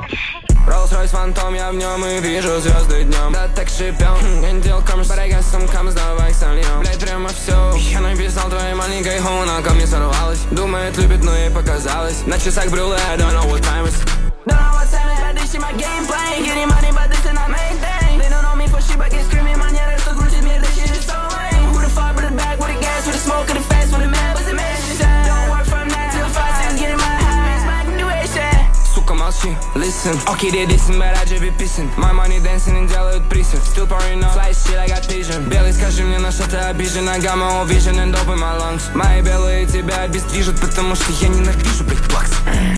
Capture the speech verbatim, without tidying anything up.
Rolls-Royce фантом, я в нем и вижу звезды днем. Да так шипел, я не делал коммерс, but I got some commas, давай сольем. Блять, прямо все, я написал твоей маленькой хоу, она ко мне сорвалась. Думает, любит, но ей показалось. На часах брюле, I don't know what time is. Don't know what time it is, this shit my gameplay. Getting money, but this is not main thing. They don't know me for shit, but get screaming, манера, что крутит мир, this shit is so lame. Who the fuck with the bag, with the gas, with the smoke, with the face, with the man, with the man, don't work from nine till five, still getting my high, smack graduation. Сука, молчи, listen. Okay, they dissing, but I just be pissing. My money dancing and делают присед. Still pouring up, fly shit, I got vision. Белый, скажи мне, на что ты обижен. I got my own vision and dope in my lungs. Мои белые тебя обездвижут, потому что я ненавижу, блять, плакс.